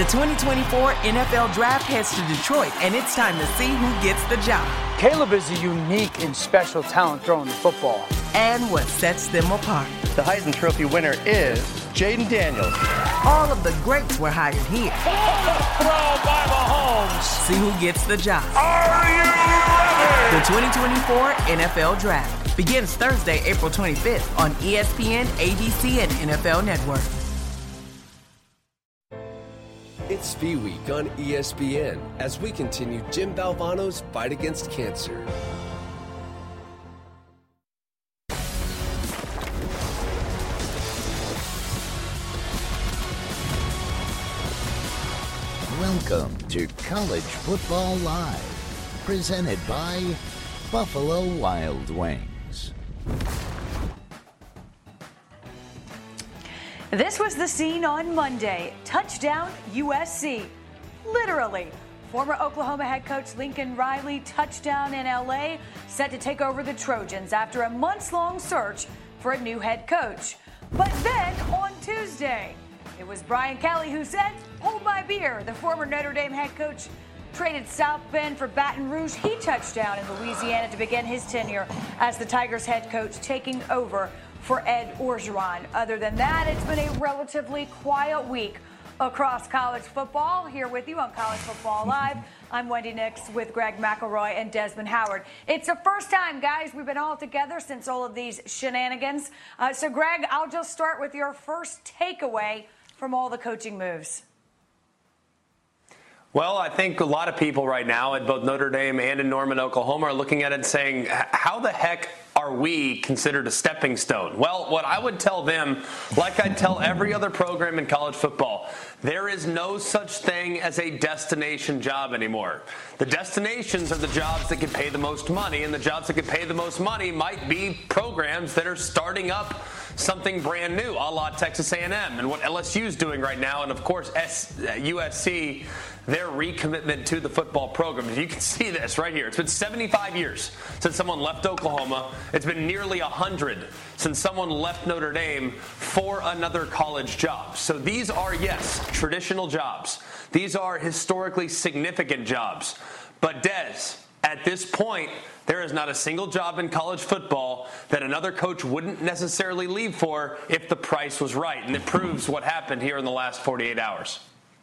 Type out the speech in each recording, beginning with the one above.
The 2024 NFL Draft heads to Detroit, and it's time to see who gets the job. Caleb is a unique and special talent throwing the football. And what sets them apart. The Heisman Trophy winner is Jaden Daniels. All of the greats were hired here. Throw by Mahomes. See who gets the job. Are you ready? The 2024 NFL Draft begins Thursday, April 25th on ESPN, ABC, and NFL Network. It's Fee Week on ESPN as we continue Jim Valvano's fight against cancer. Welcome to College Football Live, presented by Buffalo Wild Wings. This was the scene on Monday. Touchdown USC. Literally. Former Oklahoma head coach Lincoln Riley, touchdown in LA, set to take over the Trojans after a months-long search for a new head coach. But then on Tuesday, it was Brian Kelly who said, "Hold my beer." The former Notre Dame head coach traded South Bend for Baton Rouge. He touched down in Louisiana to begin his tenure as the Tigers head coach, taking over for Ed Orgeron. Other than that, it's been a relatively quiet week across college football. Here with you on College Football Live, I'm Wendy Nix with Greg McElroy and Desmond Howard. It's the first time, guys, we've been all together since all of these shenanigans. So, Greg, I'll just start with your first takeaway from all the coaching moves. Well, I think a lot of people right now at both Notre Dame and in Norman, Oklahoma are looking at it and saying, how the heck are we considered a stepping stone? Well, what I would tell them, like I tell every other program in college football, there is no such thing as a destination job anymore. The destinations are the jobs that can pay the most money, and the jobs that can pay the most money might be programs that are starting up something brand new, a la Texas A&M and what LSU is doing right now, and of course USC, their recommitment to the football program. You can see this right here. It's been 75 years since someone left Oklahoma. It's been nearly 100 since someone left Notre Dame for another college job. So these are, yes, traditional jobs. These are historically significant jobs. But Des, at this point, there is not a single job in college football that another coach wouldn't necessarily leave for if the price was right. And it proves what happened here in the last 48 hours.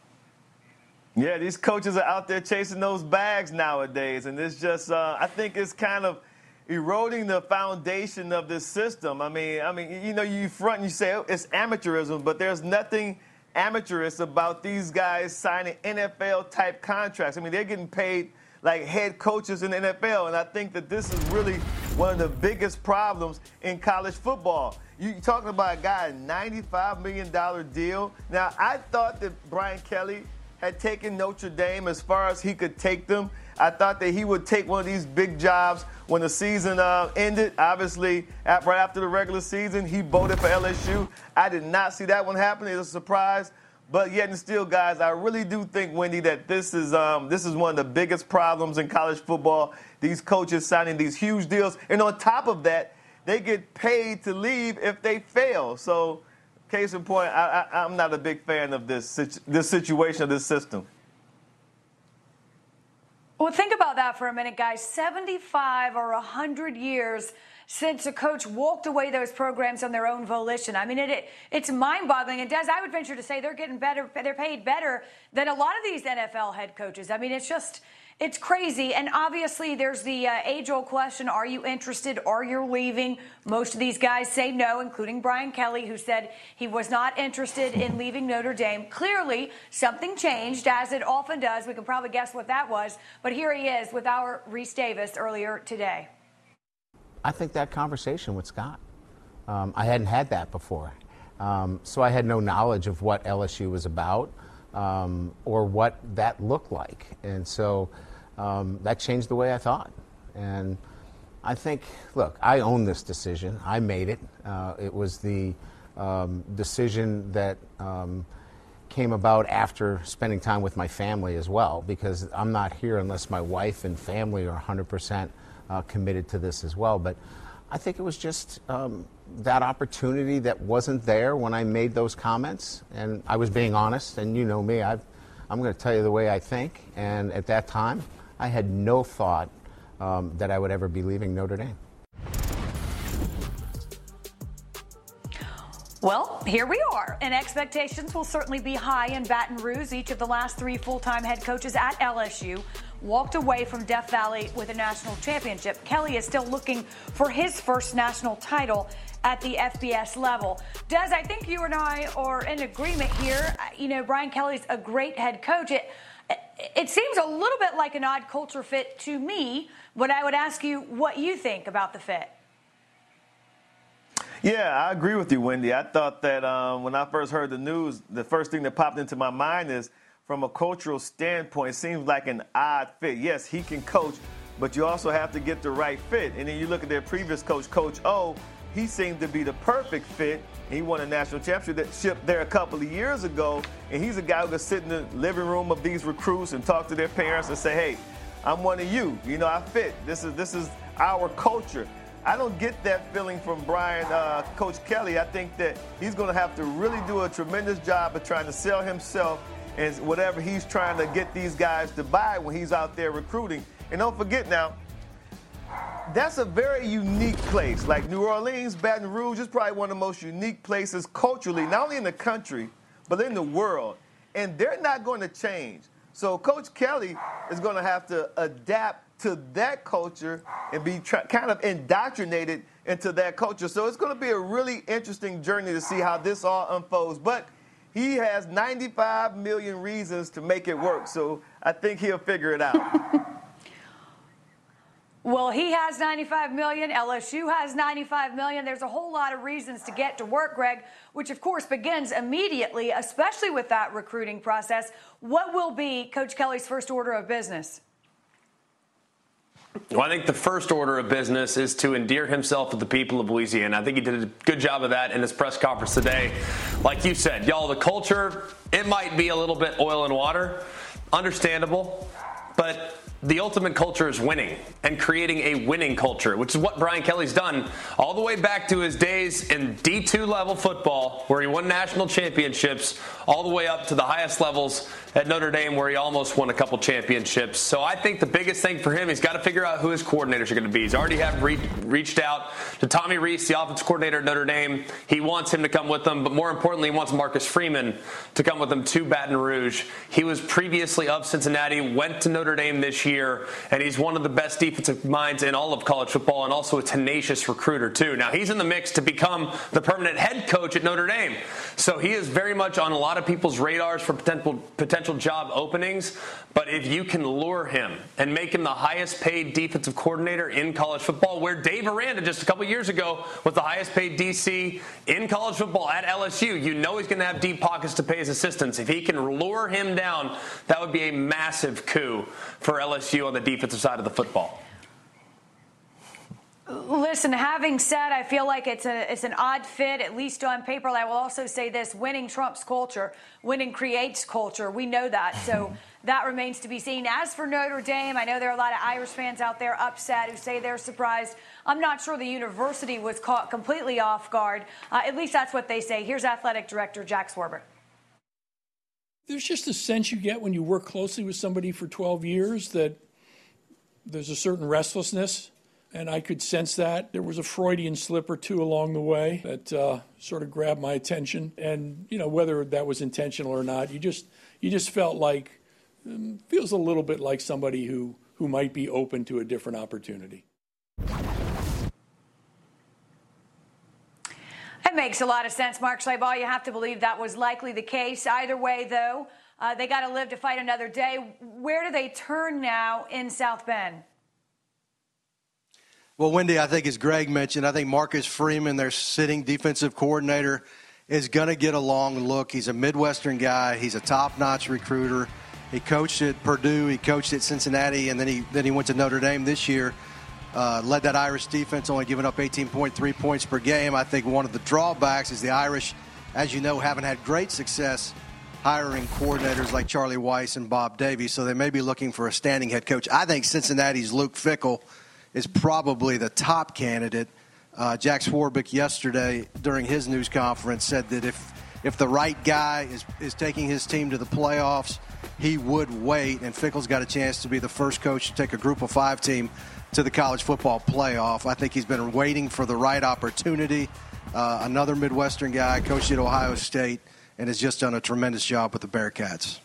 Yeah, these coaches are out there chasing those bags nowadays. And it's just, I think it's kind of eroding the foundation of this system. I mean, you know, you front and you say, oh, it's amateurism, but there's nothing amateurish about these guys signing NFL-type contracts. I mean, they're getting paid like head coaches in the NFL, and I think that this is really one of the biggest problems in college football. You're talking about a guy, a $95 million deal. Now, I thought that Brian Kelly had taken Notre Dame as far as he could take them. I thought that he would take one of these big jobs when the season ended. Obviously, right after the regular season, he voted for LSU. I did not see that one happen. It was a surprise. But yet and still, guys, I really do think, Wendy, that this is one of the biggest problems in college football, these coaches signing these huge deals. And on top of that, they get paid to leave if they fail. So, case in point, I'm not a big fan of this situation, of this system. Well, think about that for a minute, guys. 75 or 100 years since a coach walked away those programs on their own volition. I mean, it's mind-boggling. And, Des, I would venture to say they're getting better. They're paid better than a lot of these NFL head coaches. I mean, it's crazy. And obviously there's the age-old question, are you interested? Are you leaving? Most of these guys say no, including Brian Kelly, who said he was not interested in leaving Notre Dame. Clearly, something changed, as it often does. We can probably guess what that was. But here he is with our Reese Davis earlier today. I think that conversation with Scott, I hadn't had that before. So I had no knowledge of what LSU was about or what that looked like. And so that changed the way I thought. And I think, look, I own this decision. I made it. It was the decision that came about after spending time with my family as well, because I'm not here unless my wife and family are 100% committed to this as well. But I think it was just that opportunity that wasn't there when I made those comments, and I was being honest. And you know me, I've I'm going to tell you the way I think. And at that time, I had no thought that I would ever be leaving Notre Dame. Well, here we are, and expectations will certainly be high in Baton Rouge. Each of the last 3 full-time head coaches at LSU walked away from Death Valley with a national championship. Kelly is still looking for his first national title at the FBS level. Des, I think you and I are in agreement here. You know, Brian Kelly's a great head coach. It seems a little bit like an odd culture fit to me, but I would ask you what you think about the fit. Yeah, I agree with you, Wendy. I thought that when I first heard the news, the first thing that popped into my mind is, from a cultural standpoint, it seems like an odd fit. Yes, he can coach, but you also have to get the right fit. And then you look at their previous coach, Coach O, he seemed to be the perfect fit. He won a national championship there a couple of years ago, and he's a guy who could sit in the living room of these recruits and talk to their parents and say, hey, I'm one of you. You know, I fit. This is our culture. I don't get that feeling from Coach Kelly. I think that he's going to have to really do a tremendous job of trying to sell himself and whatever he's trying to get these guys to buy when he's out there recruiting. And don't forget now, that's a very unique place. Like New Orleans, Baton Rouge is probably one of the most unique places culturally, not only in the country, but in the world. And they're not going to change. So Coach Kelly is going to have to adapt to that culture and be kind of indoctrinated into that culture. So it's going to be a really interesting journey to see how this all unfolds. But he has 95 million reasons to make it work. So I think he'll figure it out. Well, he has 95 million. LSU has 95 million. There's a whole lot of reasons to get to work, Greg, which, of course, begins immediately, especially with that recruiting process. What will be Coach Kelly's first order of business? Well, I think the first order of business is to endear himself to the people of Louisiana. I think he did a good job of that in his press conference today. Like you said, y'all, the culture, it might be a little bit oil and water. Understandable. But the ultimate culture is winning and creating a winning culture, which is what Brian Kelly's done all the way back to his days in D2 level football, where he won national championships, all the way up to the highest levels at Notre Dame, where he almost won a couple championships. So I think the biggest thing for him, he's got to figure out who his coordinators are going to be. He's already reached out to Tommy Rees, the offensive coordinator at Notre Dame. He wants him to come with them, but more importantly, he wants Marcus Freeman to come with him to Baton Rouge. He was previously of Cincinnati, went to Notre Dame this year, and he's one of the best defensive minds in all of college football and also a tenacious recruiter, too. Now, he's in the mix to become the permanent head coach at Notre Dame. So he is very much on a lot of people's radars for potential job openings. But if you can lure him and make him the highest paid defensive coordinator in college football, where Dave Aranda just a couple years ago was the highest paid DC in college football at LSU, you know he's going to have deep pockets to pay his assistants. If he can lure him down, that would be a massive coup for LSU on the defensive side of the football. Listen, having said, I feel like it's an odd fit, at least on paper. I will also say this: winning trumps culture. Winning creates culture. We know that. So that remains to be seen. As for Notre Dame, I know there are a lot of Irish fans out there upset who say they're surprised. I'm not sure the university was caught completely off guard. At least that's what they say. Here's Athletic Director Jack Swarber. There's just a sense you get when you work closely with somebody for 12 years that there's a certain restlessness. And I could sense that. There was a Freudian slip or two along the way that sort of grabbed my attention. And, you know, whether that was intentional or not, you just felt like, feels a little bit like somebody who might be open to a different opportunity. That makes a lot of sense, Mark Schlabach. You have to believe that was likely the case. Either way, though, they got to live to fight another day. Where do they turn now in South Bend? Well, Wendy, I think as Greg mentioned, I think Marcus Freeman, their sitting defensive coordinator, is going to get a long look. He's a Midwestern guy. He's a top-notch recruiter. He coached at Purdue. He coached at Cincinnati, and then he went to Notre Dame this year. Led that Irish defense, only giving up 18.3 points per game. I think one of the drawbacks is the Irish, as you know, haven't had great success hiring coordinators like Charlie Weiss and Bob Davie, so they may be looking for a standing head coach. I think Cincinnati's Luke Fickell is probably the top candidate. Jack Swarbrick yesterday during his news conference said that if if the right guy is taking his team to the playoffs, he would wait. And Fickell's got a chance to be the first coach to take a Group of 5 team to the college football playoff. I think he's been waiting for the right opportunity. Another Midwestern guy, coached at Ohio State, and has just done a tremendous job with the Bearcats.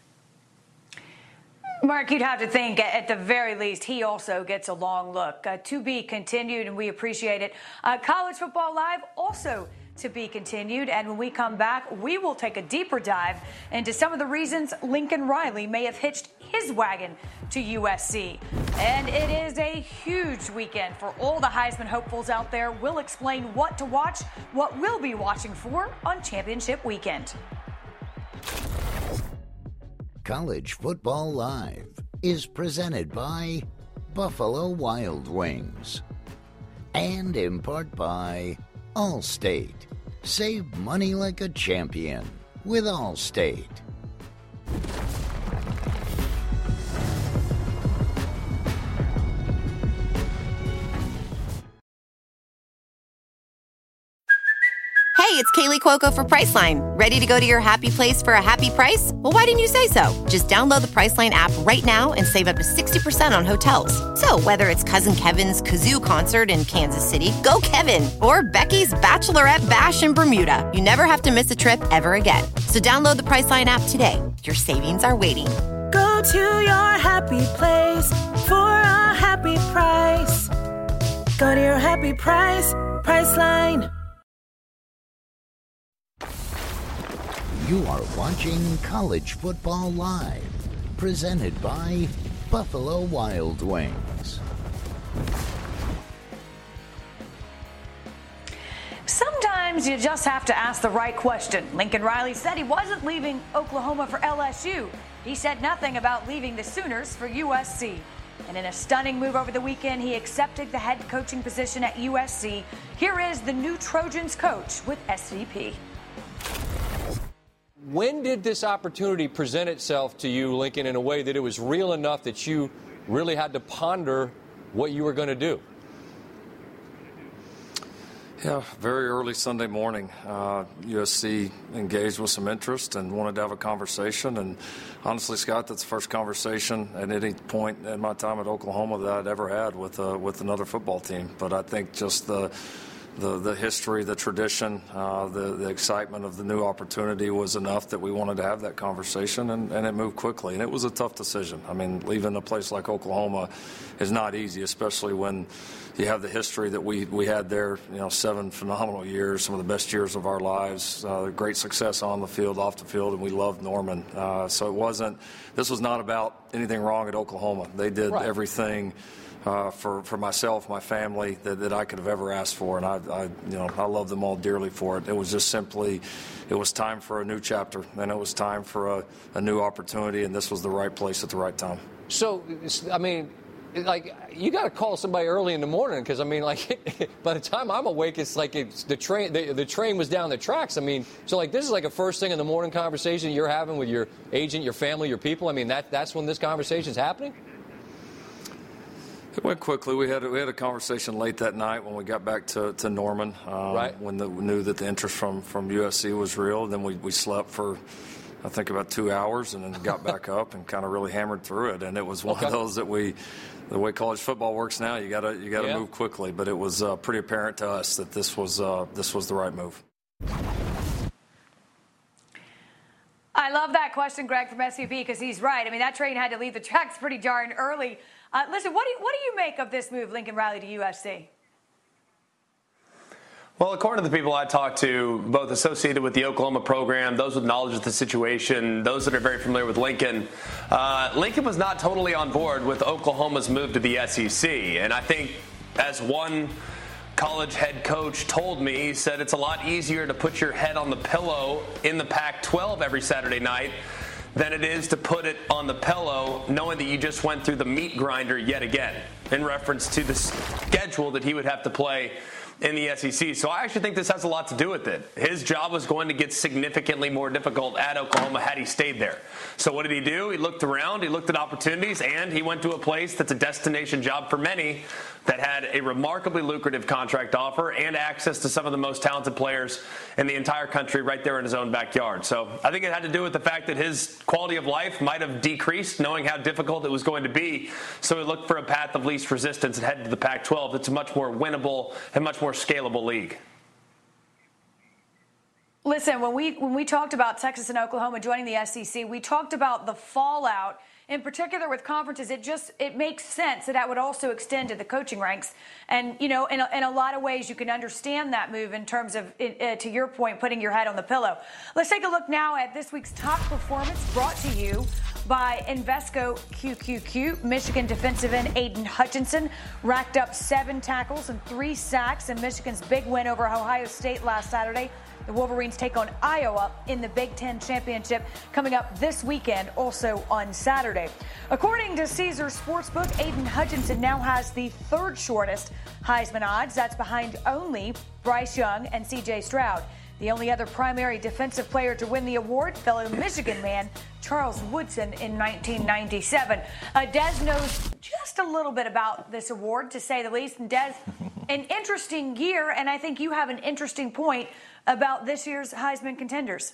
Mark, you'd have to think at the very least he also gets a long look. To be continued, and we appreciate it. College Football Live also to be continued. And when we come back, we will take a deeper dive into some of the reasons Lincoln Riley may have hitched his wagon to USC. And it is a huge weekend for all the Heisman hopefuls out there. We'll explain what to watch, what we'll be watching for on Championship Weekend. College Football Live is presented by Buffalo Wild Wings and in part by Allstate. Save money like a champion with Allstate. Hey, it's Kaylee Cuoco for Priceline. Ready to go to your happy place for a happy price? Well, why didn't you say so? Just download the Priceline app right now and save up to 60% on hotels. So whether it's Cousin Kevin's Kazoo Concert in Kansas City, go Kevin, or Becky's Bachelorette Bash in Bermuda, you never have to miss a trip ever again. So download the Priceline app today. Your savings are waiting. Go to your happy place for a happy price. Go to your happy price, Priceline. You are watching College Football Live, presented by Buffalo Wild Wings. Sometimes you just have to ask the right question. Lincoln Riley said he wasn't leaving Oklahoma for LSU. He said nothing about leaving the Sooners for USC. And in a stunning move over the weekend, he accepted the head coaching position at USC. Here is the new Trojans coach with SVP. When did this opportunity present itself to you, Lincoln, in a way that it was real enough that you really had to ponder what you were going to do? Yeah, very early Sunday morning, USC engaged with some interest and wanted to have a conversation. And honestly, Scott, that's the first conversation at any point in my time at Oklahoma that I'd ever had with another football team. But I think just the history, the tradition, the excitement of the new opportunity was enough that we wanted to have that conversation, and it moved quickly. And it was a tough decision. I mean, leaving a place like Oklahoma is not easy, especially when you have the history that we had there, 7 phenomenal years, some of the best years of our lives, great success on the field, off the field, and we loved Norman. So this was not about anything wrong at Oklahoma. They did everything for myself, my family, that I could have ever asked for, and I love them all dearly for it. It was just simply, it was time for a new chapter, and it was time for a new opportunity, and this was the right place at the right time. So, I mean, like, you got to call somebody early in the morning, because I mean, like, by the time I'm awake, it's like the train was down the tracks. I mean, so like this is like a first thing in the morning conversation you're having with your agent, your family, your people. I mean, that's when this conversation's happening. It went quickly. We had a conversation late that night when we got back to Norman. When we knew that the interest from USC was real. Then we slept for, I think, about 2 hours, and then got back up and kind of really hammered through it. And it was one of those that the way college football works now, you got to move quickly. But it was pretty apparent to us that this was the right move. I love that question, Greg, from SVP, because he's right. I mean, that train had to leave the tracks pretty darn early. Listen, what do you make of this move, Lincoln Riley to USC? Well, according to the people I talked to, both associated with the Oklahoma program, those with knowledge of the situation, those that are very familiar with Lincoln, Lincoln was not totally on board with Oklahoma's move to the SEC. And I think, as one college head coach told me, he said it's a lot easier to put your head on the pillow in the Pac-12 every Saturday night than it is to put it on the pillow knowing that you just went through the meat grinder yet again, in reference to the schedule that he would have to play in the SEC. So I actually think this has a lot to do with it. His job was going to get significantly more difficult at Oklahoma had he stayed there. So what did he do? He looked around, he looked at opportunities, and he went to a place that's a destination job for many, that had a remarkably lucrative contract offer and access to some of the most talented players in the entire country right there in his own backyard. So I think it had to do with the fact that his quality of life might have decreased, knowing how difficult it was going to be. So he looked for a path of least resistance and headed to the Pac-12. It's a much more winnable and much more scalable league. Listen, when we talked about Texas and Oklahoma joining the SEC, we talked about the fallout, in particular with conferences. It makes sense that would also extend to the coaching ranks. And, in a lot of ways, you can understand that move in terms of, to your point, putting your head on the pillow. Let's take a look now at this week's top performance brought to you by Invesco QQQ. Michigan defensive end Aiden Hutchinson racked up 7 tackles and 3 sacks in Michigan's big win over Ohio State last Saturday. The Wolverines take on Iowa in the Big Ten Championship coming up this weekend, also on Saturday. According to Caesars Sportsbook, Aiden Hutchinson now has the 3rd shortest Heisman odds. That's behind only Bryce Young and C.J. Stroud. The only other primary defensive player to win the award, fellow Michigan man Charles Woodson in 1997. Des knows just a little bit about this award, to say the least. And Des, an interesting year, and I think you have an interesting point about this year's Heisman contenders.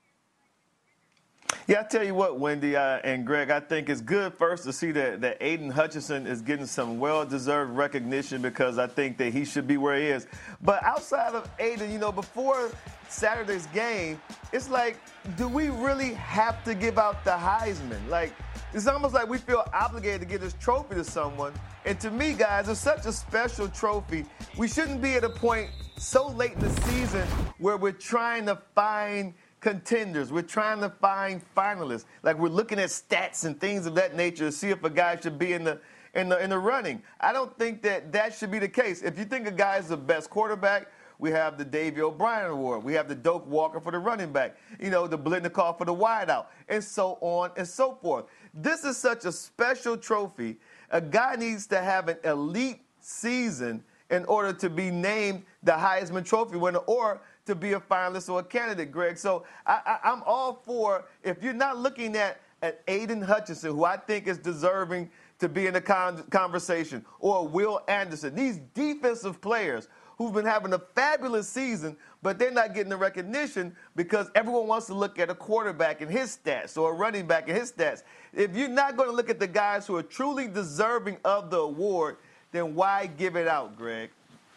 Yeah, I tell you what, Wendy and Greg, I think it's good first to see that Aiden Hutchinson is getting some well-deserved recognition, because I think that he should be where he is. But outside of Aiden, before Saturday's game, it's like, do we really have to give out the Heisman? Like, it's almost like we feel obligated to give this trophy to someone. And to me, guys, it's such a special trophy. We shouldn't be at a point so late in the season where we're trying to find contenders. We're trying to find finalists. Like, we're looking at stats and things of that nature to see if a guy should be in the running. I don't think that should be the case. If you think a guy is the best quarterback, we have the Davey O'Brien Award. We have the Doak Walker for the running back. The Blitnikoff for the wideout, and so on and so forth. This is such a special trophy. A guy needs to have an elite season in order to be named the Heisman Trophy winner or to be a finalist or a candidate, Greg. So I'm all for, if you're not looking at Aiden Hutchinson, who I think is deserving to be in the conversation, or Will Anderson, these defensive players who've been having a fabulous season, but they're not getting the recognition because everyone wants to look at a quarterback and his stats or a running back and his stats. If you're not going to look at the guys who are truly deserving of the award, then why give it out, Greg?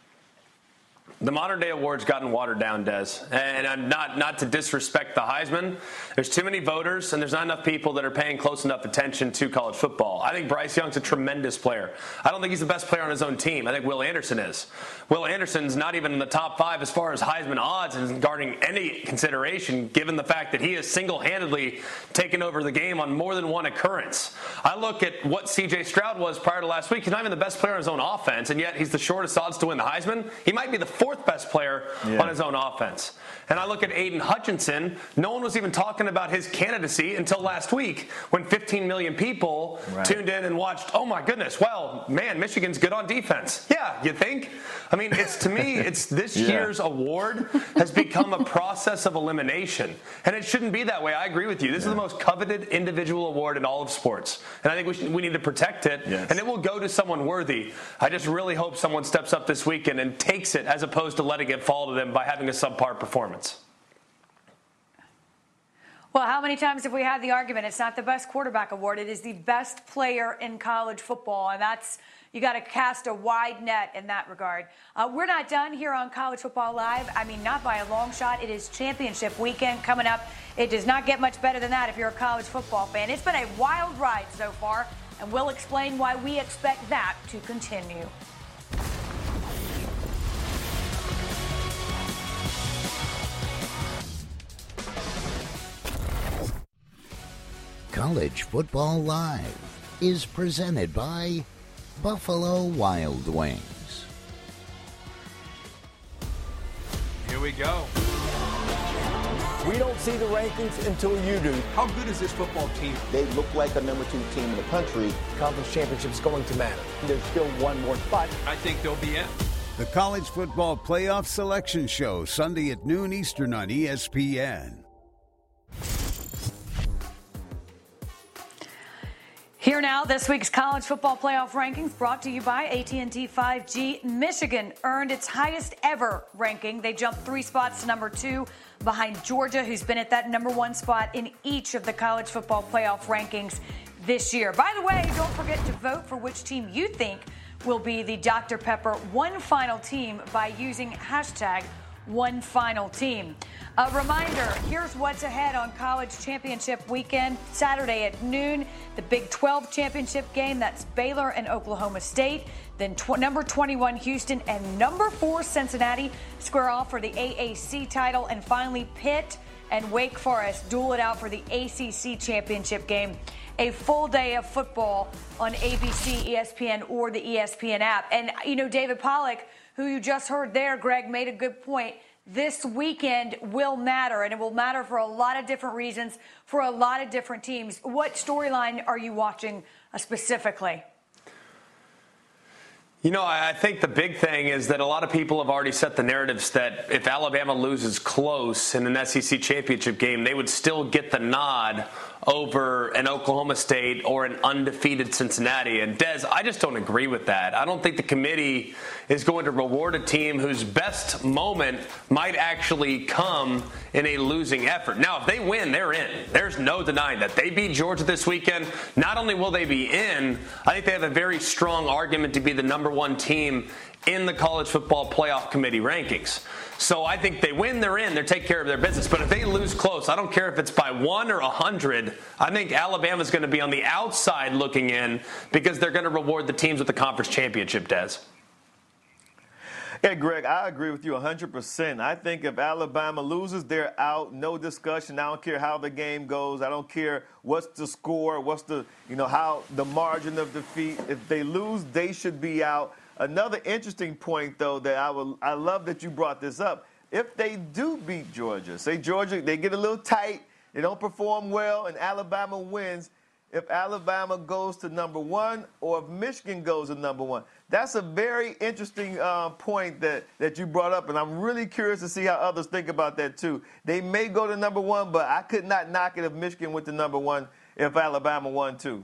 The modern-day award's gotten watered down, Des. And I'm not to disrespect the Heisman. There's too many voters, and there's not enough people that are paying close enough attention to college football. I think Bryce Young's a tremendous player. I don't think he's the best player on his own team. I think Will Anderson is. Will Anderson's not even in the top 5 as far as Heisman odds and regarding any consideration, given the fact that he has single-handedly taken over the game on more than one occurrence. I look at what C.J. Stroud was prior to last week. He's not even the best player on his own offense, and yet he's the shortest odds to win the Heisman. He might be the 4th best player on his own offense. And I look at Aiden Hutchinson. No one was even talking about his candidacy until last week when 15 million people tuned in and watched, oh my goodness, well, man, Michigan's good on defense. Yeah, you think? I mean, to me, this year's award has become a process of elimination. And it shouldn't be that way. I agree with you. This is the most coveted individual award in all of sports. And I think we need to protect it. Yes. And it will go to someone worthy. I just really hope someone steps up this weekend and takes it as opposed to letting it fall to them by having a subpar performance. Well, how many times have we had the argument? It's not the best quarterback award. It is the best player in college football. And you got to cast a wide net in that regard. We're not done here on College Football Live. I mean, not by a long shot. It is championship weekend coming up. It does not get much better than that if you're a college football fan. It's been a wild ride so far, and we'll explain why we expect that to continue. College Football Live is presented by Buffalo Wild Wings. Here we go. We don't see the rankings until you do. How good is this football team? They look like a number 2 team in the country. Conference championship's going to matter. There's still one more spot. I think they'll be in. The College Football Playoff Selection Show, Sunday at noon Eastern on ESPN. Here now, this week's college football playoff rankings brought to you by AT&T 5G. Michigan earned its highest ever ranking. They jumped 3 spots to number 2 behind Georgia, who's been at that number 1 spot in each of the college football playoff rankings this year. By the way, don't forget to vote for which team you think will be the Dr. Pepper One Final Team by using hashtag One Final Team. A reminder, here's what's ahead on College Championship Weekend. Saturday at noon, the Big 12 Championship game. That's Baylor and Oklahoma State. Then number 21 Houston and number 4 Cincinnati square off for the AAC title. And finally, Pitt and Wake Forest duel it out for the ACC Championship game. A full day of football on ABC, ESPN, or the ESPN app. And, you know, David Pollack, who you just heard there, Greg, made a good point. This weekend will matter, and it will matter for a lot of different reasons, for a lot of different teams. What storyline are you watching specifically? You know, I think the big thing is that a lot of people have already set the narratives that if Alabama loses close in an SEC championship game, they would still get the nod over an Oklahoma State or an undefeated Cincinnati. And Des, I just don't agree with that. I don't think the committee is going to reward a team whose best moment might actually come in a losing effort. Now, if they win, they're in. There's no denying that. They beat Georgia this weekend. Not only will they be in, I think they have a very strong argument to be the number 1 team in the college football playoff committee rankings. So I think they win, they're in, they take care of their business. But if they lose close, I don't care if it's by 1 or 100, I think Alabama's going to be on the outside looking in because they're going to reward the teams with the conference championship, Des. Hey, Greg, I agree with you 100%. I think if Alabama loses, they're out. No discussion. I don't care how the game goes. I don't care what's the score, what's the, how the margin of defeat. If they lose, they should be out. Another interesting point, though, that I love that you brought this up. If they do beat Georgia, say Georgia, they get a little tight, they don't perform well, and Alabama wins. If Alabama goes to number 1 or if Michigan goes to number 1. That's a very interesting point that you brought up, and I'm really curious to see how others think about that, too. They may go to number 1, but I could not knock it if Michigan went to number 1 if Alabama won, too.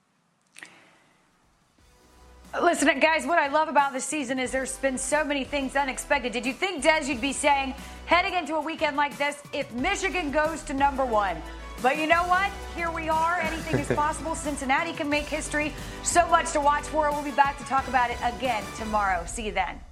Listen, guys, what I love about this season is there's been so many things unexpected. Did you think, Des, you'd be saying, heading into a weekend like this, if Michigan goes to number 1? But you know what? Here we are. Anything is possible. Cincinnati can make history. So much to watch for. We'll be back to talk about it again tomorrow. See you then.